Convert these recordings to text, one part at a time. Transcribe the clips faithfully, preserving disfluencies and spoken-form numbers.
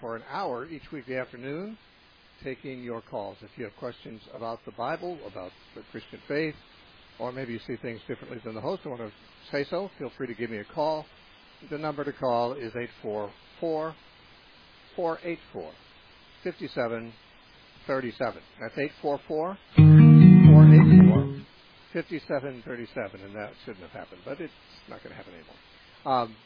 for an hour each weekday afternoon, taking your calls. If you have questions about the Bible, about the Christian faith, or maybe you see things differently than the host and want to say so, feel free to give me a call. The number to call is eight four four, four eight four, five seven three seven. That's eight four four, four eight four, five seven three seven, and that shouldn't have happened, but it's not going to happen anymore. Um,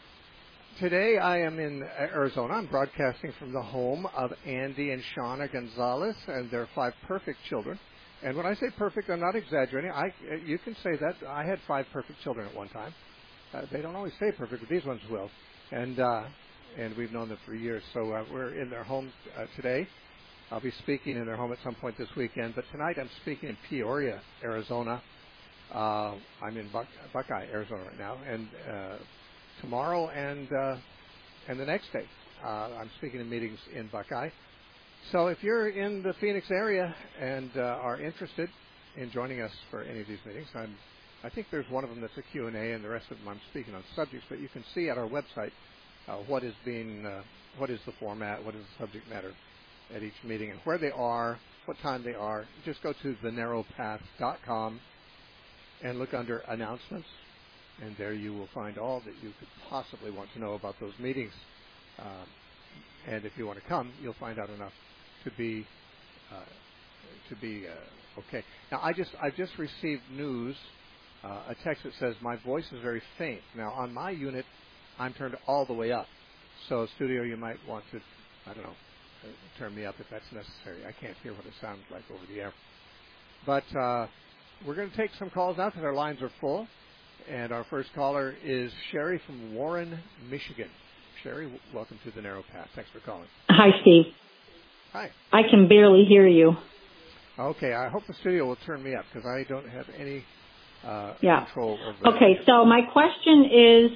today I am in Arizona. I'm broadcasting from the home of Andy and Shauna Gonzalez and their five perfect children. And when I say perfect, I'm not exaggerating. I, you can say that. I had five perfect children at one time. Uh, they don't always say perfect, but these ones will. And uh, and we've known them for years. So uh, we're in their home uh, today. I'll be speaking in their home at some point this weekend. But tonight I'm speaking in Peoria, Arizona. Uh, I'm in Buck, Buckeye, Arizona right now. And uh, tomorrow and uh, and the next day, uh, I'm speaking in meetings in Buckeye. So if you're in the Phoenix area and uh, are interested in joining us for any of these meetings, I'm, I think there's one of them that's a Q and A, and the rest of them I'm speaking on subjects. But you can see at our website uh, what is being, uh, what is the format, what is the subject matter at each meeting, and where they are, what time they are. Just go to the narrow path dot com and look under announcements, and there you will find all that you could possibly want to know about those meetings. Uh, and if you want to come, you'll find out enough to be uh, to be uh, okay. Now, I just I just received news, uh, a text that says my voice is very faint. Now, on my unit, I'm turned all the way up. So, studio, you might want to, I don't know, turn me up if that's necessary. I can't hear what it sounds like over the air. But uh, we're going to take some calls now because our lines are full. And our first caller is Sherry from Warren, Michigan. Sherry, w- welcome to the Narrow Path. Thanks for calling. Hi, Steve. Hi. I can barely hear you. Okay, I hope the studio will turn me up because I don't have any uh, yeah. control over that. Okay, so my question is,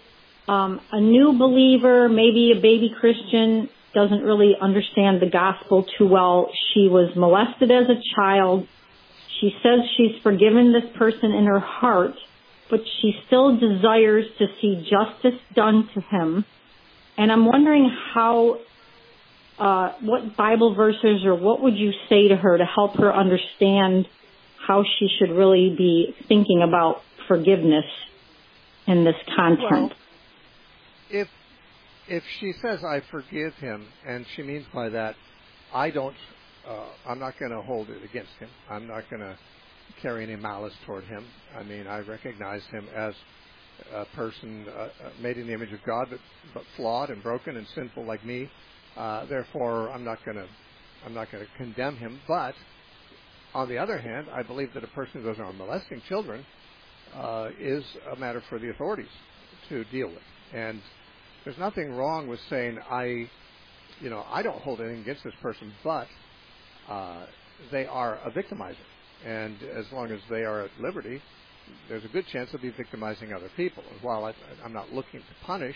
um, a new believer, maybe a baby Christian, doesn't really understand the gospel too well. She was molested as a child. She says she's forgiven this person in her heart, but she still desires to see justice done to him. And I'm wondering how, uh, what Bible verses or what would you say to her to help her understand how she should really be thinking about forgiveness in this content? Well, if if she says I forgive him, and she means by that, I don't, uh, I'm not going to hold it against him. I'm not going to carry any malice toward him. I mean, I recognize him as a person uh, made in the image of God, but, but flawed and broken and sinful like me. Uh, therefore, I'm not going to, I'm not going to condemn him. But on the other hand, I believe that a person who goes around molesting children uh, is a matter for the authorities to deal with. And there's nothing wrong with saying I, you know, I don't hold anything against this person, but uh, they are a victimizer. And as long as they are at liberty, there's a good chance they'll be victimizing other people. And while I, I'm not looking to punish,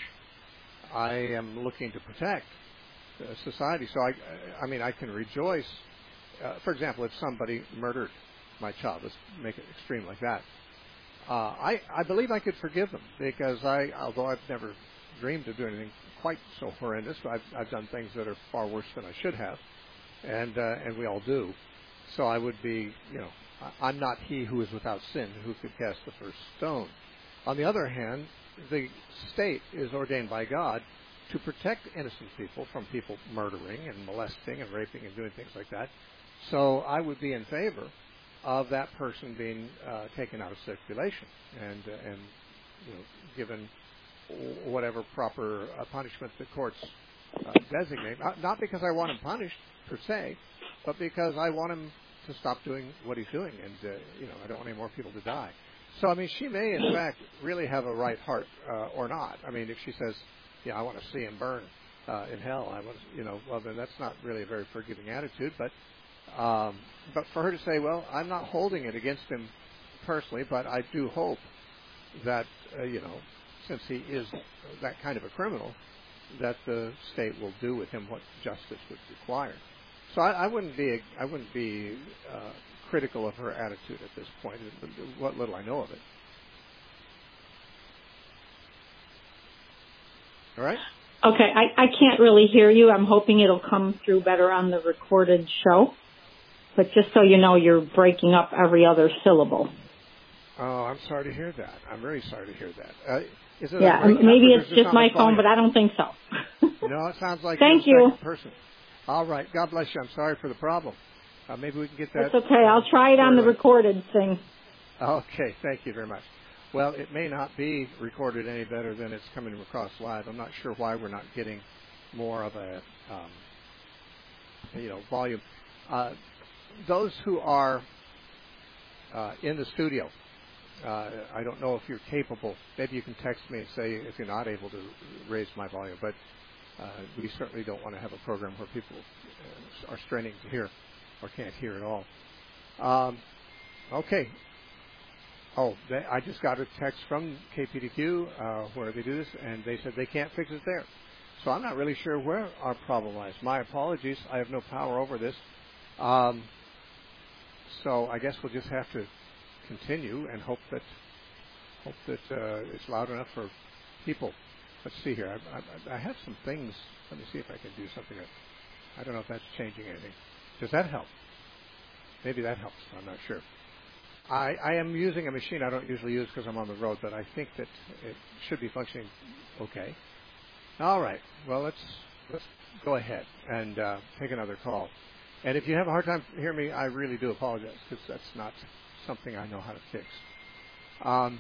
I am looking to protect uh, society. So, I, I mean, I can rejoice. Uh, for example, if somebody murdered my child, let's make it extreme like that, uh, I, I believe I could forgive them because I, although I've never dreamed of doing anything quite so horrendous, I've, I've done things that are far worse than I should have, and uh, and we all do. So I would be, you know, I'm not he who is without sin who could cast the first stone. On the other hand, the state is ordained by God to protect innocent people from people murdering and molesting and raping and doing things like that. So I would be in favor of that person being uh, taken out of circulation and uh, and you know given whatever proper uh, punishment the courts uh, designate. Not, not because I want him punished per se, but because I want him to stop doing what he's doing, and uh, you know I don't want any more people to die. So I mean, she may in fact really have a right heart uh, or not. I mean, if she says, "Yeah, I want to see him burn uh, in hell," I want, you know, well then that's not really a very forgiving attitude. But um, but for her to say, "Well, I'm not holding it against him personally, but I do hope that uh, you know, since he is that kind of a criminal, that the state will do with him what justice would require." So I, I wouldn't be I wouldn't be uh, critical of her attitude at this point. What little I know of it. All right. Okay, I, I can't really hear you. I'm hoping it'll come through better on the recorded show. But just so you know, you're breaking up every other syllable. Oh, I'm sorry to hear that. I'm very sorry to hear that. Uh, is it yeah, a maybe it's just just my phone, but I don't think so. No, it sounds like Thank you're you. a second person. All right. God bless you. I'm sorry for the problem. Uh, maybe we can get that. That's okay. I'll try it on the recorded thing. Okay. Thank you very much. Well, it may not be recorded any better than it's coming across live. I'm not sure why we're not getting more of a, um, you know, volume. Uh, those who are uh, in the studio, uh, I don't know if you're capable. Maybe you can text me and say if you're not able to raise my volume. But uh, we certainly don't want to have a program where people uh, are straining to hear or can't hear at all. Um, okay. Oh, they, I just got a text from K P D Q uh, where they do this, and they said they can't fix it there. So I'm not really sure where our problem lies. My apologies. I have no power over this. Um, so I guess we'll just have to continue and hope that hope that uh, it's loud enough for people. Let's see here. I, I, I have some things. Let me see if I can do something. I don't know if that's changing anything. Does that help? Maybe that helps. I'm not sure. I, I am using a machine I don't usually use because I'm on the road, but I think that it should be functioning okay. All right. Well, let's let's go ahead and uh, take another call. And if you have a hard time hearing me, I really do apologize because that's not something I know how to fix. Um,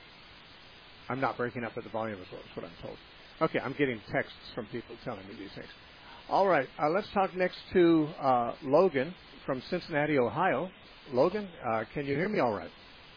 I'm not breaking up at the volume as well, is what I'm told. Okay, I'm getting texts from people telling me these things. All right. Uh, let's talk next to uh, Logan from Cincinnati, Ohio. Logan, uh, can you hear me all right?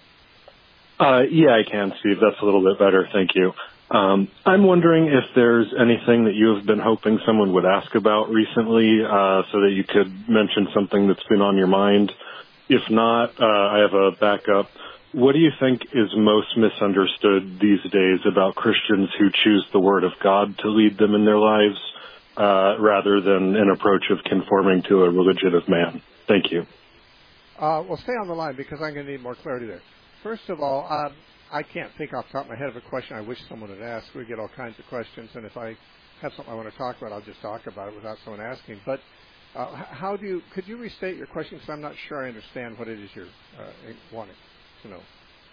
Uh, yeah, I can, Steve. That's a little bit better. Thank you. Um, I'm wondering if there's anything that you have been hoping someone would ask about recently, uh, so that you could mention something that's been on your mind. If not, uh, I have a backup. What do you think is most misunderstood these days about Christians who choose the Word of God to lead them in their lives, uh, rather than an approach of conforming to a religion of man? Thank you. Uh, well, stay on the line because I'm going to need more clarity there. First of all, uh, I can't think off the top of my head of a question I wish someone had asked. We get all kinds of questions, and if I have something I want to talk about, I'll just talk about it without someone asking. But uh, how do you, could you restate your question because I'm not sure I understand what it is you're uh, wanting to know.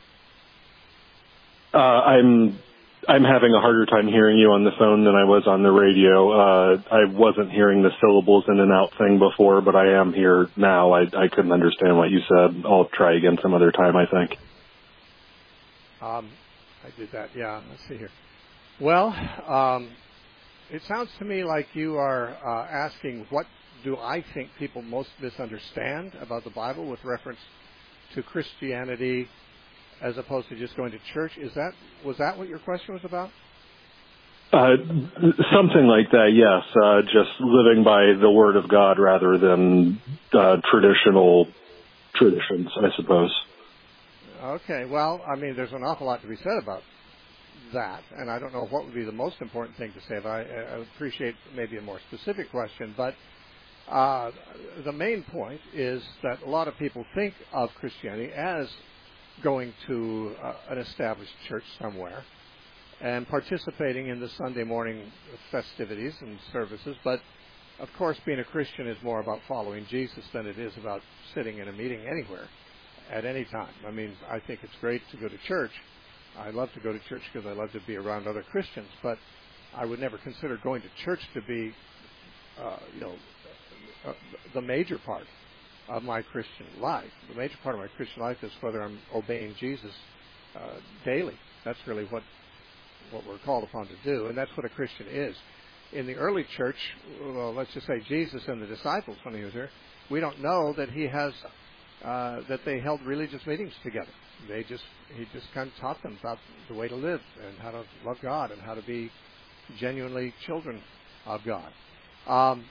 Uh, I'm I'm having a harder time hearing you on the phone than I was on the radio. Uh, I wasn't hearing the syllables in and out thing before, but I am here now. I, I couldn't understand what you said. I'll try again some other time, I think. Um, I did that, yeah. Let's see here. Well, um, it sounds to me like you are uh, asking what do I think people most misunderstand about the Bible with reference to Christianity as opposed to just going to church. Is that was that what your question was about? Uh, something like that, yes. Uh, just living by the Word of God rather than uh, traditional traditions, I suppose. Okay, well, I mean, there's an awful lot to be said about that, and I don't know what would be the most important thing to say, but I, I appreciate maybe a more specific question. But uh, the main point is that a lot of people think of Christianity as going to uh, an established church somewhere and participating in the Sunday morning festivities and services. But, of course, being a Christian is more about following Jesus than it is about sitting in a meeting anywhere at any time. I mean, I think it's great to go to church. I love to go to church because I love to be around other Christians, but I would never consider going to church to be, uh, you know, uh, the major part of my Christian life. The major part of my Christian life is whether I'm obeying Jesus uh, daily. That's really what what we're called upon to do, and that's what a Christian is. In the early church, well, let's just say Jesus and the disciples when he was here, we don't know that he has uh, that they held religious meetings together. They just he just kind of taught them about the way to live and how to love God and how to be genuinely children of God. Um,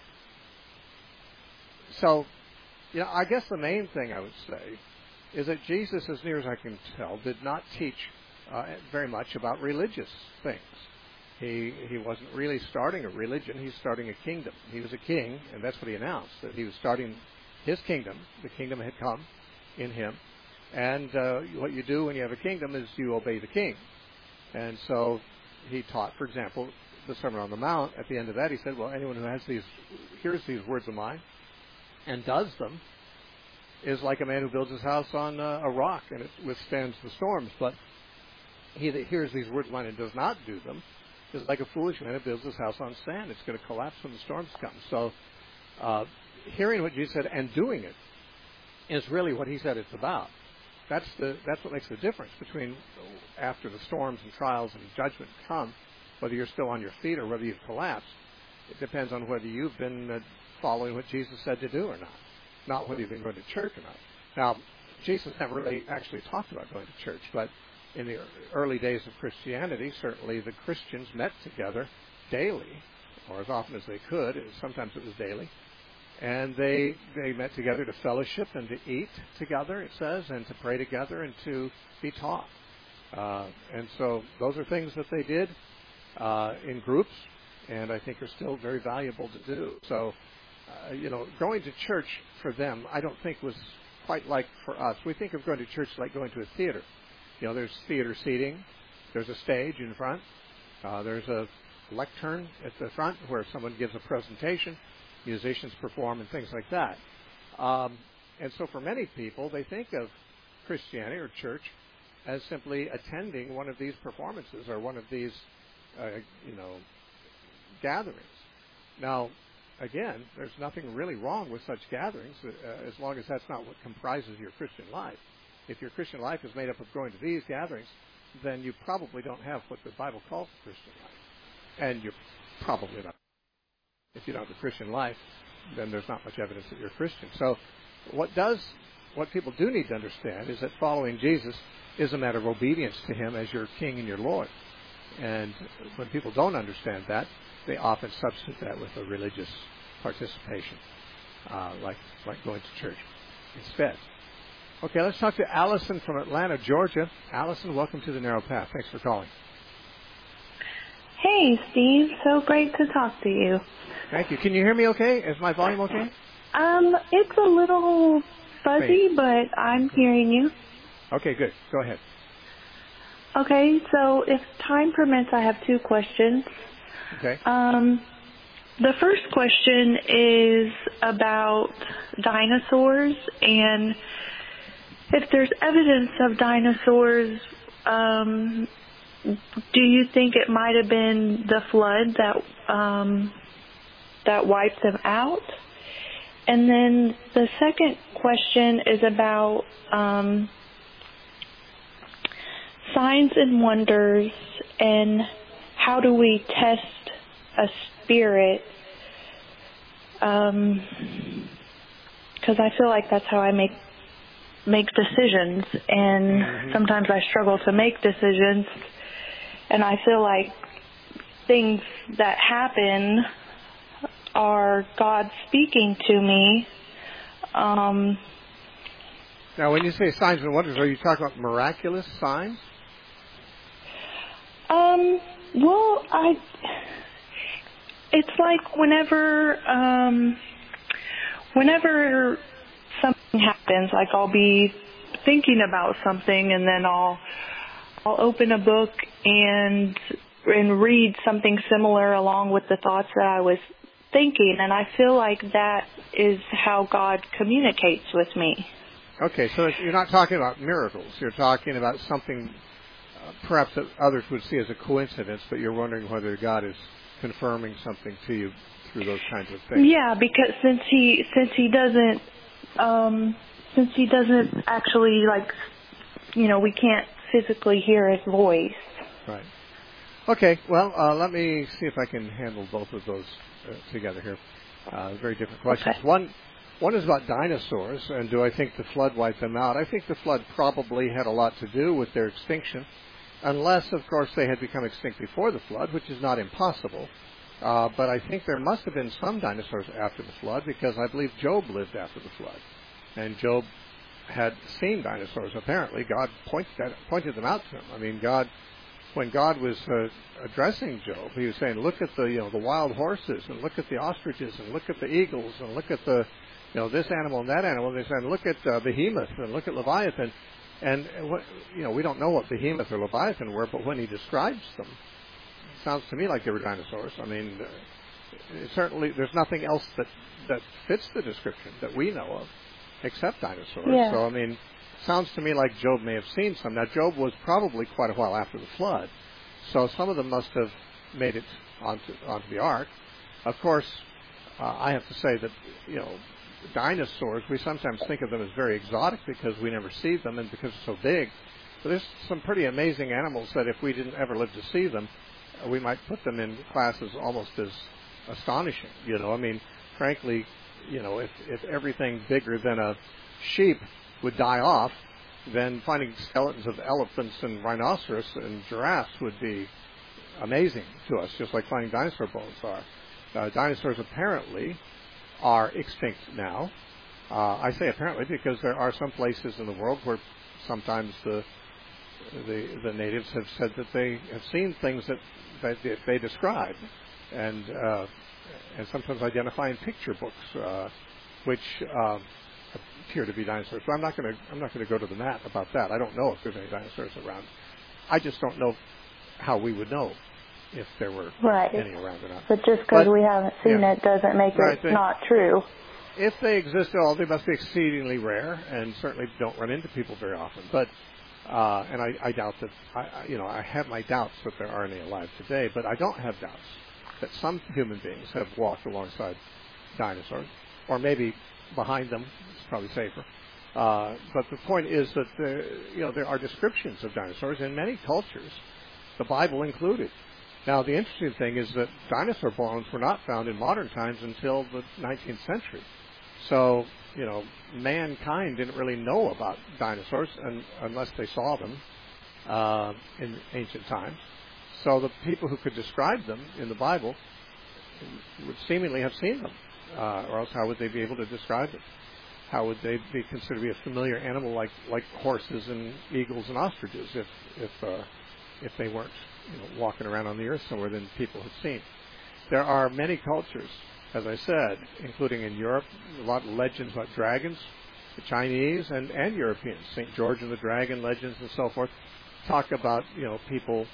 so. You know, I guess the main thing I would say is that Jesus, as near as I can tell, did not teach uh, very much about religious things. He he wasn't really starting a religion. He's starting a kingdom. He was a king, and that's what he announced, that he was starting his kingdom. The kingdom had come in him. And uh, what you do when you have a kingdom is you obey the king. And so he taught, for example, the Sermon on the Mount, at the end of that, he said, well, anyone who has these, hears these words of mine and does them is like a man who builds his house on uh, a rock and it withstands the storms. But he that hears these words of mine and does not do them is like a foolish man who builds his house on sand. It's going to collapse when the storms come. So uh, hearing what Jesus said and doing it is really what he said it's about. That's the that's what makes the difference between after the storms and trials and judgment come, whether you're still on your feet or whether you've collapsed. It depends on whether you've been uh, following what Jesus said to do or not, not whether you've been going to church or not. Now, Jesus never really actually talked about going to church, but in the early days of Christianity, certainly the Christians met together daily, or as often as they could. Sometimes it was daily. And they they met together to fellowship and to eat together, it says, and to pray together and to be taught. Uh, and so those are things that they did uh, in groups, and I think are still very valuable to do. So, uh, you know, going to church for them, I don't think was quite like for us. We think of going to church like going to a theater. You know, there's theater seating, there's a stage in front, uh, there's a lectern at the front where someone gives a presentation. Musicians perform and things like that. Um, and so for many people, they think of Christianity or church as simply attending one of these performances or one of these, uh, you know, gatherings. Now, again, there's nothing really wrong with such gatherings uh, as long as that's not what comprises your Christian life. If your Christian life is made up of going to these gatherings, then you probably don't have what the Bible calls a Christian life. And you're probably not. If you don't have a Christian life, then there's not much evidence that you're a Christian. So what does, what people do need to understand is that following Jesus is a matter of obedience to him as your King and your Lord. And when people don't understand that, they often substitute that with a religious participation, uh, like like going to church instead. Okay, let's talk to Allison from Atlanta, Georgia. Allison, welcome to The Narrow Path. Thanks for calling. Hey, Steve. So great to talk to you. Thank you. Can you hear me okay? Is my volume okay? Um, it's a little fuzzy, Great. But I'm hearing you. Okay, good. Go ahead. Okay, so if time permits, I have two questions. Okay. Um, the first question is about dinosaurs, and if there's evidence of dinosaurs, um, do you think it might have been the flood that um, that wiped them out? And then the second question is about um, signs and wonders, and how do we test a spirit? Um, because I feel like that's how I make make decisions, and mm-hmm. sometimes I struggle to make decisions, and I feel like things that happen are God speaking to me. Um, now, when you say signs and wonders, are you talking about miraculous signs? Um, well, I, it's like whenever, um, whenever something happens, like I'll be thinking about something, and then I'll, I'll open a book and, and read something similar along with the thoughts that I was thinking, and I feel like that is how God communicates with me. Okay, so you're not talking about miracles. You're talking about something uh, perhaps that others would see as a coincidence, but you're wondering whether God is confirming something to you through those kinds of things. Yeah, because since he since he doesn't um, since he doesn't actually, like, you know, we can't physically hear his voice. Right. Okay. Well, uh, let me see if I can handle both of those uh, together here. Uh, very different questions. Okay. One. One is about dinosaurs, and do I think the flood wiped them out? I think the flood probably had a lot to do with their extinction, unless, of course, they had become extinct before the flood, which is not impossible. Uh, but I think there must have been some dinosaurs after the flood, because I believe Job lived after the flood. And Job had seen dinosaurs, apparently. God pointed, that, pointed them out to him. I mean, God, when God was uh, addressing Job, he was saying, look at the, you know, the wild horses, and look at the ostriches, and look at the eagles, and look at the, you know, this animal and that animal. They said, look at uh, Behemoth and look at Leviathan. And, what, you know, we don't know what Behemoth or Leviathan were, but when he describes them, sounds to me like they were dinosaurs. I mean, uh, certainly there's nothing else that, that fits the description that we know of except dinosaurs. Yeah. So, I mean, sounds to me like Job may have seen some. Now, Job was probably quite a while after the flood, so some of them must have made it onto, onto the ark. Of course, uh, I have to say that, you know, dinosaurs, we sometimes think of them as very exotic because we never see them and because they're so big. But there's some pretty amazing animals that if we didn't ever live to see them, uh, we might put them in classes almost as astonishing. You know, I mean, frankly, you know, if, if everything bigger than a sheep would die off, then finding skeletons of elephants and rhinoceros and giraffes would be amazing to us, just like finding dinosaur bones are. Uh, dinosaurs apparently are extinct now. Uh, I say apparently because there are some places in the world where sometimes the the, the natives have said that they have seen things that, that they describe, and uh, and sometimes identify in picture books, uh, which uh, appear to be dinosaurs. But I'm not going to I'm not going to go to the mat about that. I don't know if there's any dinosaurs around. I just don't know how we would know if there were right. any around or not. But just because we haven't seen yeah. it doesn't make right, it they, not true. If they exist at all, they must be exceedingly rare and certainly don't run into people very often. But uh, and I, I doubt that I, you know I have my doubts that there are any alive today. But I don't have doubts that some human beings have walked alongside dinosaurs, or maybe behind them. It's probably safer. Uh, but the point is that there, you know there are descriptions of dinosaurs in many cultures, the Bible included. Now, the interesting thing is that dinosaur bones were not found in modern times until the nineteenth century. So, you know, mankind didn't really know about dinosaurs un- unless they saw them uh, in ancient times. So the people who could describe them in the Bible would seemingly have seen them, uh, or else how would they be able to describe them? How would they be considered to be a familiar animal like, like horses and eagles and ostriches if if uh, if they weren't you know, walking around on the earth somewhere than people had seen? There are many cultures, as I said, including in Europe, a lot of legends about dragons. The Chinese and, and Europeans, Saint George and the Dragon legends and so forth, talk about you know people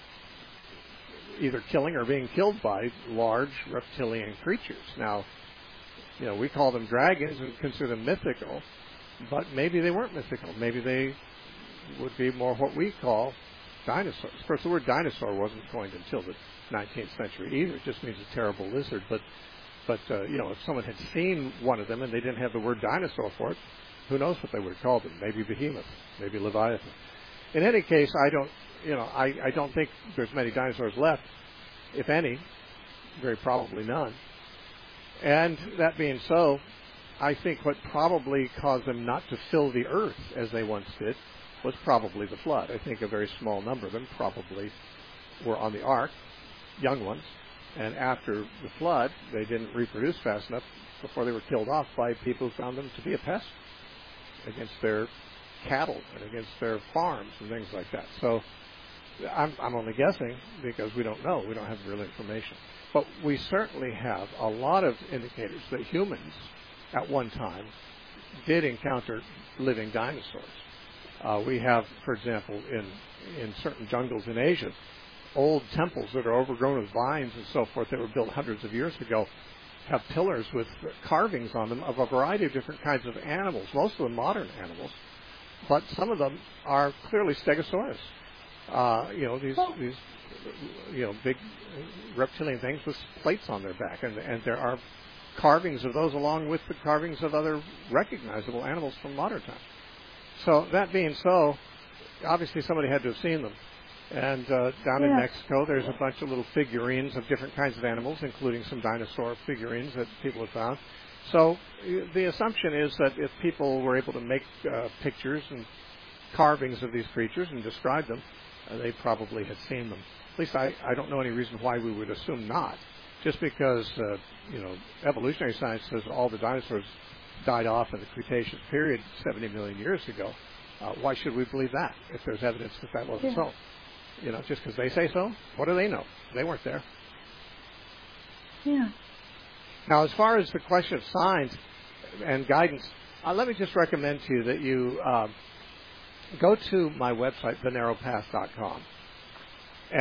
either killing or being killed by large reptilian creatures. Now, you know, we call them dragons and consider them mythical, but maybe they weren't mythical. Maybe they would be more what we call dinosaurs. Of course, the word dinosaur wasn't coined until the nineteenth century either. It just means a terrible lizard. But, but uh, you know, if someone had seen one of them and they didn't have the word dinosaur for it, who knows what they would have called them? Maybe behemoth, maybe leviathan. In any case, I don't, you know, I, I don't think there's many dinosaurs left, if any. Very probably none. And that being so, I think what probably caused them not to fill the earth as they once did was probably the flood. I think a very small number of them probably were on the ark, young ones, and after the flood, they didn't reproduce fast enough before they were killed off by people who found them to be a pest against their cattle and against their farms and things like that. So I'm, I'm only guessing because we don't know. We don't have real information. But we certainly have a lot of indicators that humans at one time did encounter living dinosaurs. Uh, we have, for example, in, in certain jungles in Asia, old temples that are overgrown with vines and so forth that were built hundreds of years ago have pillars with carvings on them of a variety of different kinds of animals, most of them modern animals, but some of them are clearly Stegosaurus. Uh, you know, these, these you know, big reptilian things with plates on their back, and, and there are carvings of those along with the carvings of other recognizable animals from modern times. So that being so, obviously somebody had to have seen them. And uh, down yeah. in Mexico, there's a bunch of little figurines of different kinds of animals, including some dinosaur figurines that people have found. So the assumption is that if people were able to make uh, pictures and carvings of these creatures and describe them, uh, they probably had seen them. At least I, I don't know any reason why we would assume not. Just because, uh, you know, evolutionary science says all the dinosaurs died off in the Cretaceous period seventy million years ago. Uh, why should we believe that if there's evidence that that wasn't yeah. so? You know, just because they say so, what do they know? They weren't there. Yeah. Now, as far as the question of signs and guidance, uh, let me just recommend to you that you uh, go to my website, the narrow path dot com, and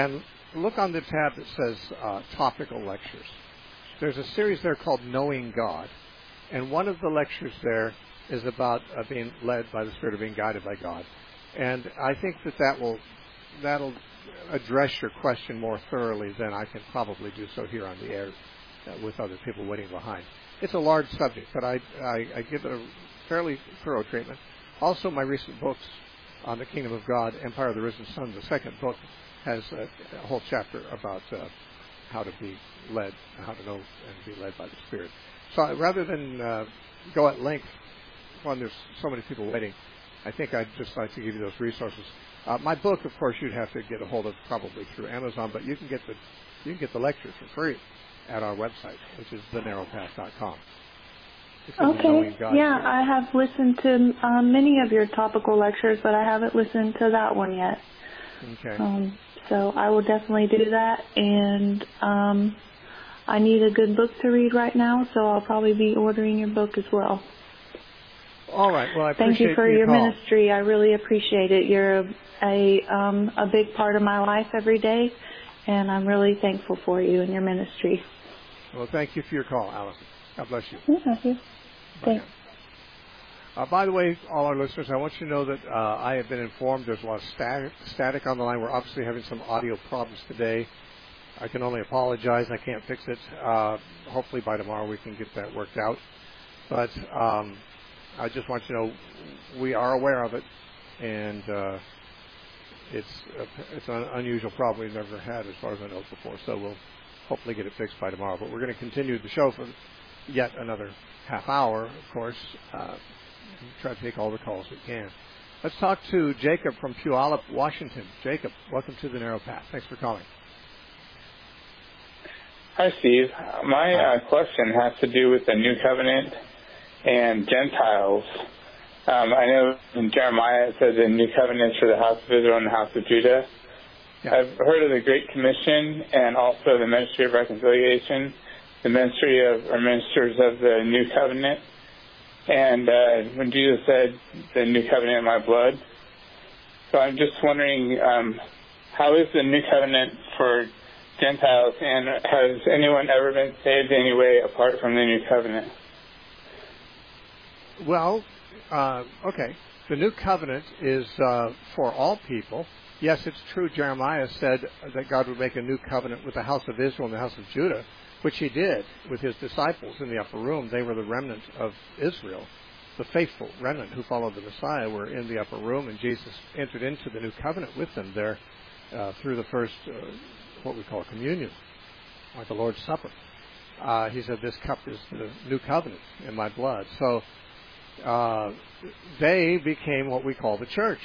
look on the tab that says uh, topical lectures. There's a series there called Knowing God, and one of the lectures there is about uh, being led by the Spirit or being guided by God. And I think that that will that'll address your question more thoroughly than I can probably do so here on the air uh, with other people waiting behind. It's a large subject, but I, I, I give it a fairly thorough treatment. Also, my recent books on the Kingdom of God, Empire of the Risen Sun, the second book, has a, a whole chapter about uh, how to be led, how to know and be led by the Spirit. So I, rather than uh, go at length when there's so many people waiting, I think I'd just like to give you those resources. Uh, my book, of course, you'd have to get a hold of probably through Amazon, but you can get the you can get the lectures for free at our website, which is the narrow path dot com. Okay. Yeah, I have listened to uh, many of your topical lectures, but I haven't listened to that one yet. Okay. Um, so I will definitely do that, and um, I need a good book to read right now, so I'll probably be ordering your book as well. All right. Well, I appreciate Thank you for your, your call. ministry. I really appreciate it. You're a a, um, a big part of my life every day, and I'm really thankful for you and your ministry. Well, thank you for your call, Allison. God bless you. Yeah, thank you. Thanks. Uh, by the way, all our listeners, I want you to know that uh, I have been informed there's a lot of static, static on the line. We're obviously having some audio problems today. I can only apologize. I can't fix it. Uh, hopefully by tomorrow we can get that worked out. But um, I just want you to know we are aware of it, and uh, it's a, it's an unusual problem we've never had as far as I know before. So we'll hopefully get it fixed by tomorrow. But we're going to continue the show for yet another half hour, of course. Uh, try to take all the calls we can. Let's talk to Jacob from Puyallup, Washington. Jacob, welcome to the Narrow Path. Thanks for calling. Hi, Steve. My uh, question has to do with the New Covenant and Gentiles. Um, I know in Jeremiah it says the New Covenant for the house of Israel and the house of Judah. Yeah. I've heard of the Great Commission and also the Ministry of Reconciliation, the ministry of or ministers of the New Covenant. And uh, when Jesus said, the New Covenant in my blood. So I'm just wondering, um, how is the New Covenant for Gentiles, and has anyone ever been saved anyway apart from the New Covenant? Well, uh, okay. The New Covenant is uh, for all people. Yes, it's true. Jeremiah said that God would make a new covenant with the house of Israel and the house of Judah, which he did with his disciples in the upper room. They were the remnant of Israel. The faithful remnant who followed the Messiah were in the upper room, and Jesus entered into the new covenant with them there uh, through the first, uh, what we call communion, like the Lord's Supper. Uh, he said, this cup is the new covenant in my blood. So uh, they became what we call the church.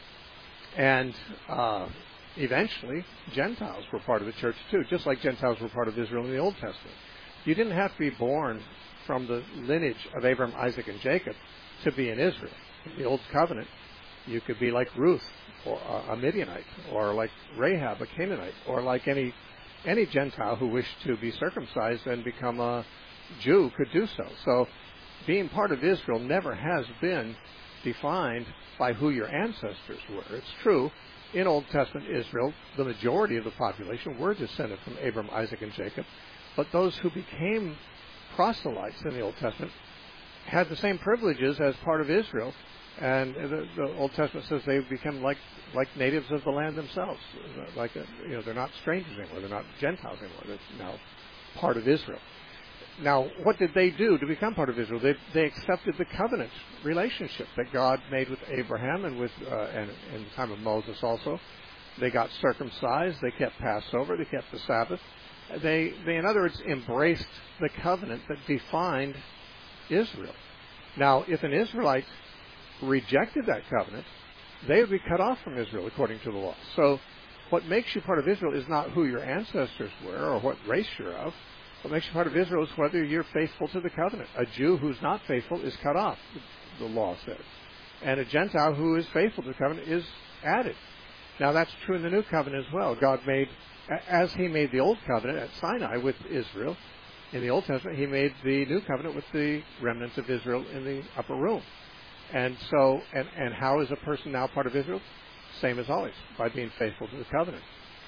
And uh, eventually, Gentiles were part of the church too, just like Gentiles were part of Israel in the Old Testament. You didn't have to be born from the lineage of Abraham, Isaac, and Jacob to be in Israel. In the Old Covenant, you could be like Ruth, or a Midianite, or like Rahab, a Canaanite, or like any any Gentile who wished to be circumcised and become a Jew could do so. So being part of Israel never has been defined by who your ancestors were. It's true, in Old Testament Israel, the majority of the population were descended from Abraham, Isaac, and Jacob, but those who became proselytes in the Old Testament had the same privileges as part of Israel, and the, the Old Testament says they become like like natives of the land themselves. Like a, you know, they're not strangers anymore. They're not Gentiles anymore. They're now part of Israel. Now, what did they do to become part of Israel? They they accepted the covenant relationship that God made with Abraham and with uh, and in the time of Moses also. They got circumcised. They kept Passover. They kept the Sabbath. They, they, in other words, embraced the covenant that defined Israel. Now, if an Israelite rejected that covenant, they would be cut off from Israel according to the law. So what makes you part of Israel is not who your ancestors were or what race you're of. What makes you part of Israel is whether you're faithful to the covenant. A Jew who's not faithful is cut off, the law says. And a Gentile who is faithful to the covenant is added. Now, that's true in the New Covenant as well. God made, as he made the Old Covenant at Sinai with Israel, in the Old Testament, he made the New Covenant with the remnants of Israel in the upper room. And so, and, and how is a person now part of Israel? Same as always, by being faithful to the covenant.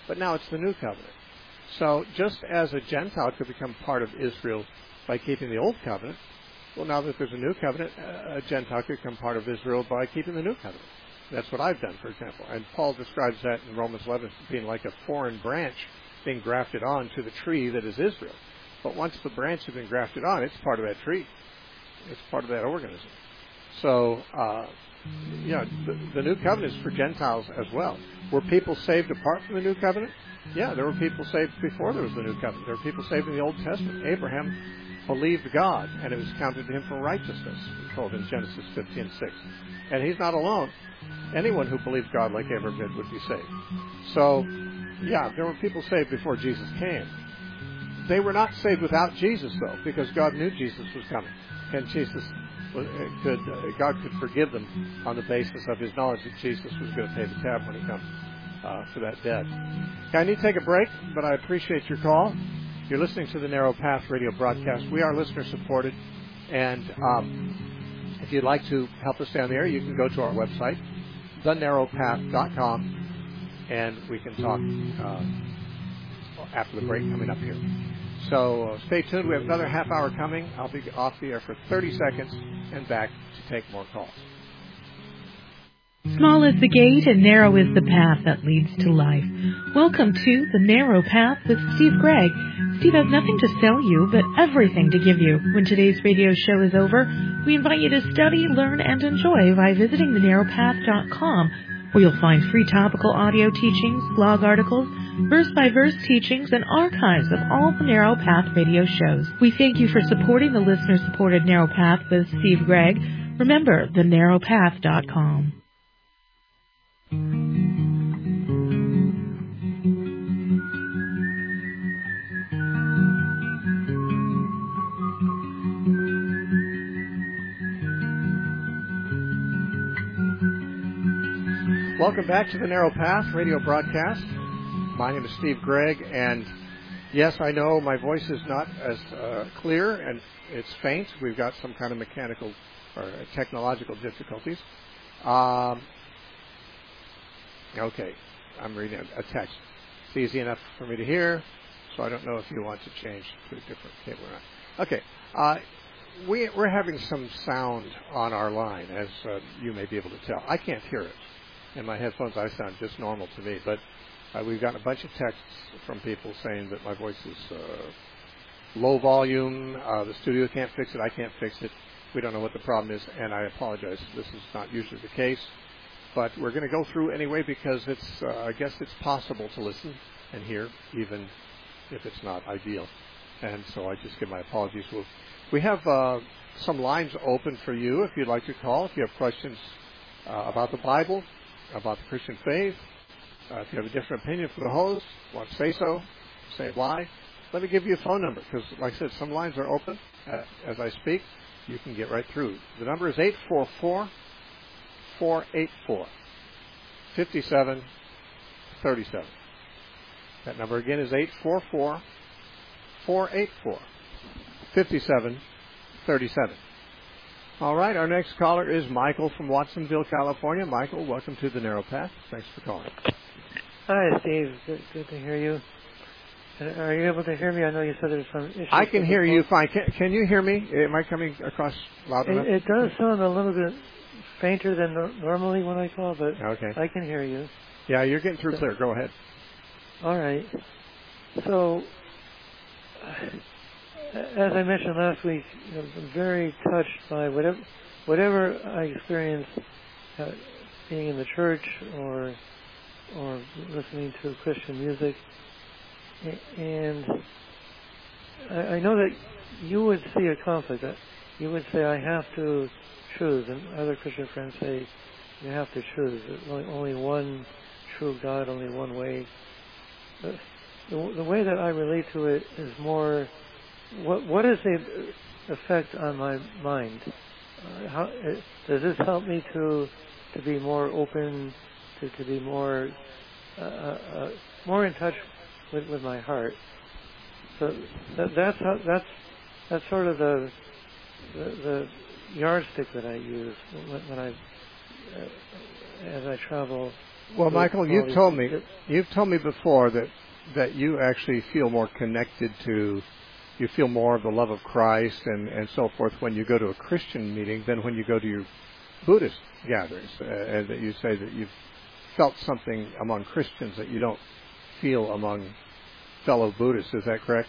but now it's the new covenant. So just as a Gentile could become part of Israel by keeping the old covenant, well, now that there's a new covenant, a Gentile could become part of Israel by keeping the new covenant. That's what I've done, for example. And Paul describes that in Romans eleven as being like a foreign branch being grafted on to the tree that is Israel. But once the branch has been grafted on, it's part of that tree. It's part of that organism. So, uh, you know, the, the new covenant is for Gentiles as well. Were people saved apart from the new covenant? Yeah, there were people saved before there was the new covenant. There were people saved in the Old Testament. Abraham believed God, and it was counted to him for righteousness, told in Genesis fifteen six. And he's not alone. Anyone who believed God like Abraham did would be saved. So, yeah, there were people saved before Jesus came. They were not saved without Jesus, though, because God knew Jesus was coming, and Jesus could, God could forgive them on the basis of His knowledge that Jesus was going to pay the tab when He comes uh, for that debt. Okay, I need to take a break, but I appreciate your call. You're listening to the Narrow Path radio broadcast. We are listener supported, and um, if you'd like to help us stay on the air, you can go to our website, the narrow path dot com, and we can talk uh, after the break coming up here. So uh, stay tuned. We have another half hour coming. I'll be off the air for thirty seconds and back to take more calls. Small is the gate and narrow is the path that leads to life. Welcome to The Narrow Path with Steve Gregg. Steve has nothing to sell you, but everything to give you. When today's radio show is over, we invite you to study, learn, and enjoy by visiting the narrow path dot com, where you'll find free topical audio teachings, blog articles, verse-by-verse teachings, and archives of all the Narrow Path radio shows. We thank you for supporting the listener-supported Narrow Path with Steve Gregg. Remember, the narrow path dot com. Welcome back to the Narrow Path radio broadcast. My name is Steve Gregg, and yes, I know my voice is not as uh, clear, and it's faint. We've got some kind of mechanical or technological difficulties. Um, okay, I'm reading a text. It's easy enough for me to hear, so I don't know if you want to change to a different cable or not. Okay, uh, we, we're having some sound on our line, as uh, you may be able to tell. I can't hear it. In my headphones, I sound just normal to me, but uh, we've gotten a bunch of texts from people saying that my voice is uh, low volume, uh, the studio can't fix it, I can't fix it, we don't know what the problem is, and I apologize. This is not usually the case, but we're going to go through anyway because it's, uh, I guess it's possible to listen and hear, even if it's not ideal, and so I just give my apologies. We'll, we have uh, some lines open for you if you'd like to call, if you have questions uh, about the Bible, about the Christian faith. Uh, if you have a different opinion from the host, want to say so, say why. Let me give you a phone number because, like I said, some lines are open uh, as I speak. You can get right through. The number is eight four four, four eight four, five seven three seven. That number again is eight four four, four eight four, five seven three seven. All right, our next caller is Michael from Watsonville, California. Michael, welcome to the Narrow Path. Thanks for calling. Hi, Steve. Good, good to hear you. Are you able to hear me? I know you said there's some issues. I can hear you fine. Can, can you hear me? Am I coming across loud enough? It, it does sound a little bit fainter than no, normally when I call, but okay. I can hear you. Yeah, you're getting through so, clear. Go ahead. All right. So, as I mentioned last week, you know, I'm very touched by whatever whatever I experience uh, being in the church or or listening to Christian music. And I, I know that you would see a conflict. That you would say, I have to choose, and other Christian friends say, you have to choose. There's only, only one true God, only one way. The, the, the way that I relate to it is more, what what is the effect on my mind? Uh, how uh, does this help me to to be more open, to, to be more uh, uh, more in touch with, with my heart? So that, that's how, that's that's sort of the the, the yardstick that I use when, when I uh, as I travel Well, Michael, you've told me you've told me before that that you actually feel more connected to, you feel more of the love of Christ and, and so forth when you go to a Christian meeting than when you go to your Buddhist gatherings, uh, and that you say that you've felt something among Christians that you don't feel among fellow Buddhists. Is that correct?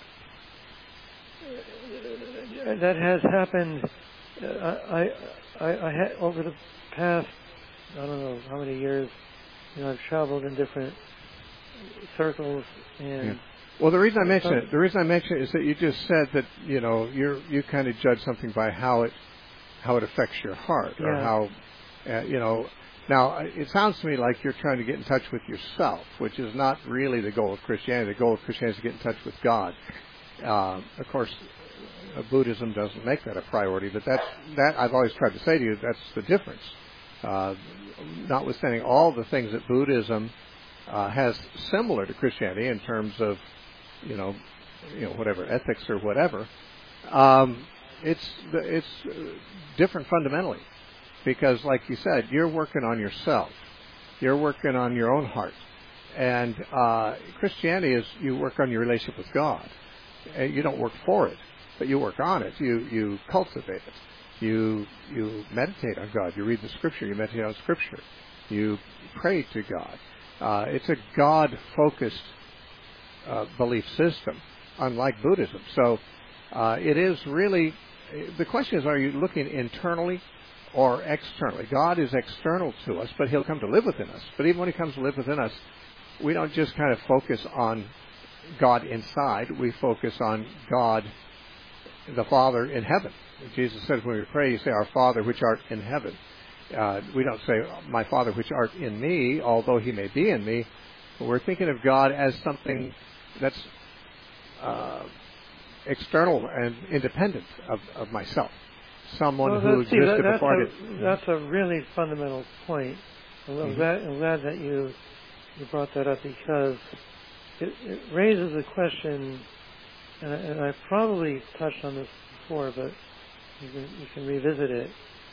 That has happened. Uh, I, I, I had over the past, I don't know how many years, you know, I've traveled in different circles and. Yeah. Well, the reason I mention it, the reason I mention it is that you just said that you know you you kind of judge something by how it how it affects your heart or yeah. how uh, you know. Now it sounds to me like you're trying to get in touch with yourself, which is not really the goal of Christianity. The goal of Christianity is to get in touch with God. Uh, of course, uh, Buddhism doesn't make that a priority, but that's that I've always tried to say to you. That's the difference. Uh, notwithstanding all the things that Buddhism uh, has similar to Christianity in terms of you know, you know, whatever ethics or whatever, um, it's it's different fundamentally, because, like you said, you're working on yourself, you're working on your own heart, and uh, Christianity is you work on your relationship with God. You don't work for it, but you work on it. You you cultivate it. You you meditate on God. You read the Scripture. You meditate on Scripture. You pray to God. Uh, it's a God-focused Uh, belief system, unlike Buddhism. So uh, it is really, the question is, are you looking internally or externally? God is external to us, but he'll come to live within us. But even when he comes to live within us, we don't just kind of focus on God inside. We focus on God, the Father in heaven. Jesus says when we pray, you say, Our Father which art in heaven. Uh, we don't say, My Father which art in me, although he may be in me. But we're thinking of God as something that's uh, external and independent of, of myself. Someone well, who see, existed that, before I did. did. That's a really fundamental point. I'm, mm-hmm. glad, I'm glad that you you brought that up, because it, it raises a question, and, and I've probably touched on this before, but you can, you can revisit it.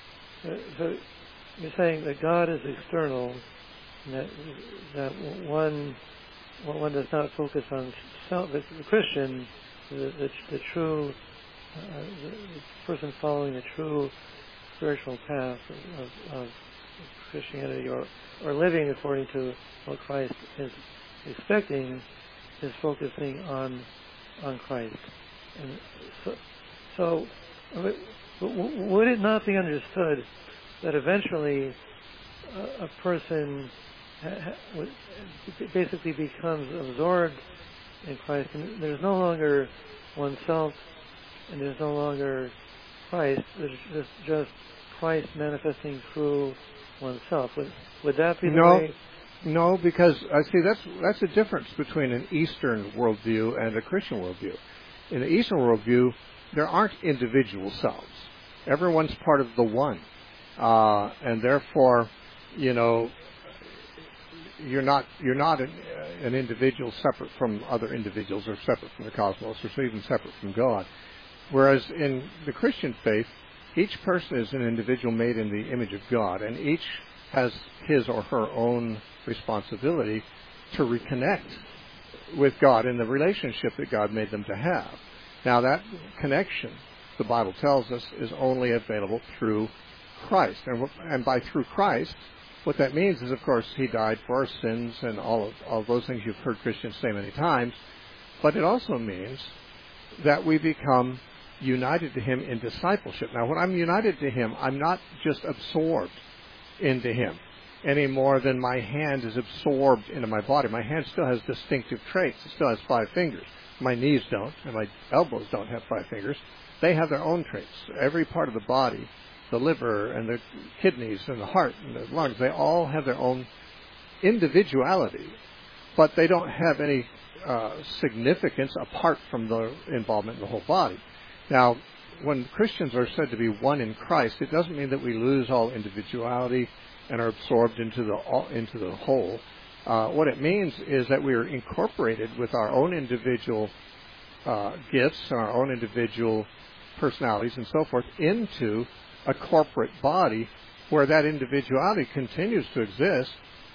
So you're saying that God is external, and that that one one does not focus on self. The, the Christian, the, the, the true uh, the, the person following the true spiritual path of, of, of Christianity, or or living according to what Christ is expecting, is focusing on on Christ. And so, so would it not be understood that eventually a, a person ha, ha, basically becomes absorbed in Christ, and there's no longer oneself, and there's no longer Christ, there's just, just Christ manifesting through oneself? Would, would that be the no, way? No, because I see that's that's a difference between an Eastern worldview and a Christian worldview. In the Eastern worldview, there aren't individual selves. Everyone's part of the one. Uh, and therefore, you know, you're not you're not an, uh, an individual separate from other individuals, or separate from the cosmos, or even separate from God. Whereas in the Christian faith, each person is an individual made in the image of God, and each has his or her own responsibility to reconnect with God in the relationship that God made them to have. Now, that connection, the Bible tells us, is only available through Christ. And, and by through Christ, what that means is, of course, he died for our sins and all of, all of those things you've heard Christians say many times. But it also means that we become united to him in discipleship. Now, when I'm united to him, I'm not just absorbed into him any more than my hand is absorbed into my body. My hand still has distinctive traits. It still has five fingers. My knees don't, and my elbows don't have five fingers. They have their own traits. Every part of the body, the liver and the kidneys and the heart and the lungs, they all have their own individuality, but they don't have any uh, significance apart from the involvement in the whole body. Now, when Christians are said to be one in Christ, it doesn't mean that we lose all individuality and are absorbed into the into the whole. Uh, what it means is that we are incorporated with our own individual uh, gifts and our own individual personalities and so forth into a corporate body where that individuality continues to exist,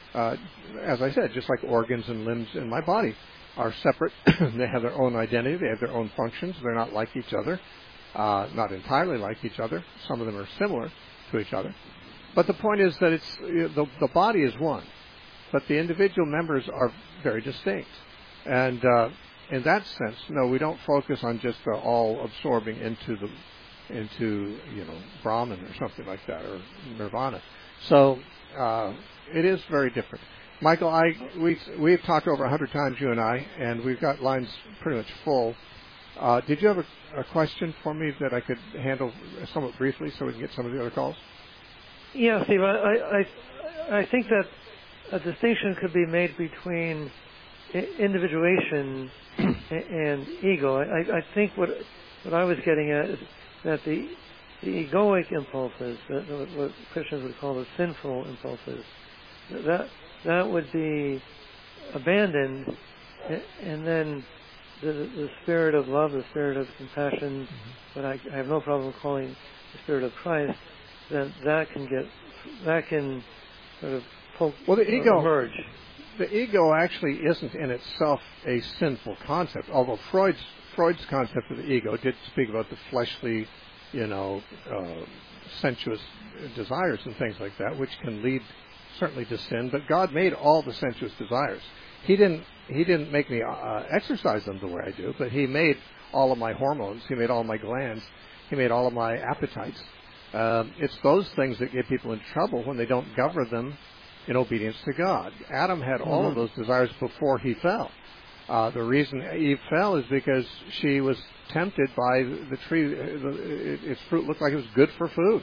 uh, as I said, just like organs and limbs in my body are separate. They have their own identity. They have their own functions. They're not like each other, uh, not entirely like each other. Some of them are similar to each other. But the point is that it's the, the body is one, but the individual members are very distinct. And uh, in that sense, no, we don't focus on just the all absorbing into the into you know Brahman or something like that, or Nirvana. So uh, it is very different. Michael, I we we've talked over a hundred times, you and I, and we've got lines pretty much full. Uh, did you have a, a question for me that I could handle somewhat briefly, so we can get some of the other calls? Yeah, Steve, I I I think that a distinction could be made between individuation and ego. I, I think what what I was getting at is that the the egoic impulses, what Christians would call the sinful impulses, that that would be abandoned, and then the, the spirit of love, the spirit of compassion, mm-hmm. what I, I have no problem calling the spirit of Christ, then that can get that can sort of poke, well, the ego, uh, emerge. The ego actually isn't in itself a sinful concept, although Freud's Freud's concept of the ego did speak about the fleshly, you know, uh, sensuous desires and things like that, which can lead certainly to sin. But God made all the sensuous desires. He didn't He didn't make me uh, exercise them the way I do, but He made all of my hormones. He made all my glands. He made all of my appetites. Um, it's those things that get people in trouble when they don't govern them in obedience to God. Adam had all mm-hmm. of those desires before he fell. Uh, the reason Eve fell is because she was tempted by the tree. Its fruit looked like it was good for food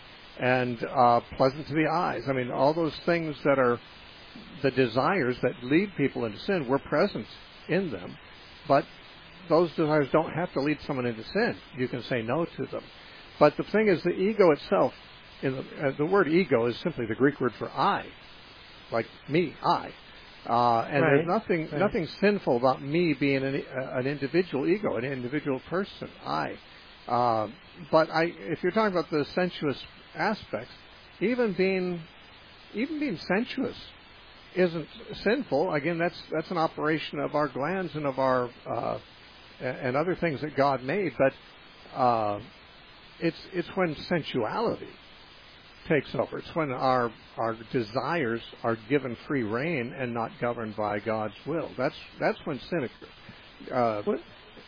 and uh, pleasant to the eyes. I mean, all those things that are the desires that lead people into sin were present in them, but those desires don't have to lead someone into sin. You can say no to them. But the thing is, the ego itself, in the, uh, the word ego is simply the Greek word for I, like me, I. Uh, and right. there's nothing right. nothing sinful about me being an, uh, an individual ego, an individual person, I. Uh, but I, if you're talking about the sensuous aspects, even being even being sensuous isn't sinful. Again, that's that's an operation of our glands and of our uh, and other things that God made. But uh, it's it's when sensuality takes over. It's when our our desires are given free rein and not governed by God's will. That's that's when sin occurs. Uh, what,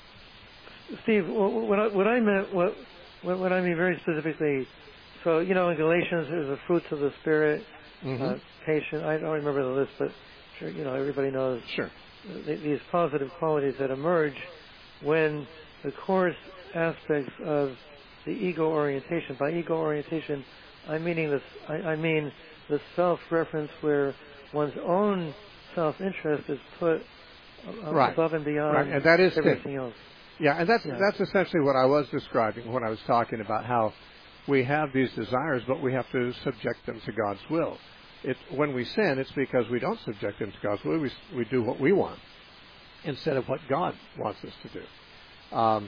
Steve, what I, what I meant, what what I mean very specifically. So you know, in Galatians, there's the fruits of the Spirit, mm-hmm. uh, patient. I don't remember the list, but sure, you know, everybody knows. Sure. Th- these positive qualities that emerge when the coarse aspects of the ego orientation. By ego orientation, I'm meaning this. I, I mean the self-reference where one's own self-interest is put uh, right. above and beyond right. and that is everything sin. else. Yeah, and that's yeah. that's essentially what I was describing when I was talking about how we have these desires, but we have to subject them to God's will. It, when we sin, it's because we don't subject them to God's will. We we do what we want instead of what God wants us to do. Um,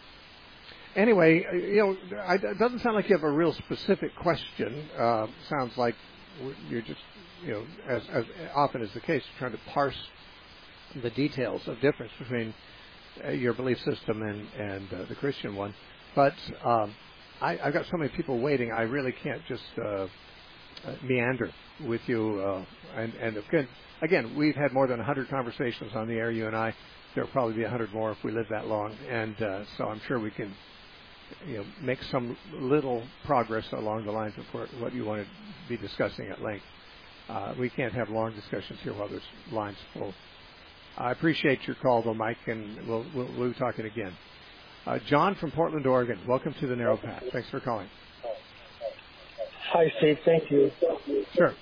Anyway, you know, it doesn't sound like you have a real specific question. Uh, sounds like you're just, you know, as, as often is the case, trying to parse the details of difference between uh, your belief system and, and uh, the Christian one. But um, I, I've got so many people waiting, I really can't just uh, meander with you. Uh, and, and again, again, we've had more than one hundred conversations on the air, you and I. There'll probably be one hundred more if we live that long. And uh, so I'm sure we can, you know, make some little progress along the lines of what you want to be discussing at length. Uh, we can't have long discussions here while there's lines full. I appreciate your call, though, Mike, and we'll, we'll, we'll be talking again. Uh, John from Portland, Oregon. Welcome to the Narrow Path. Thanks for calling. Hi, Steve. Thank you. Sure.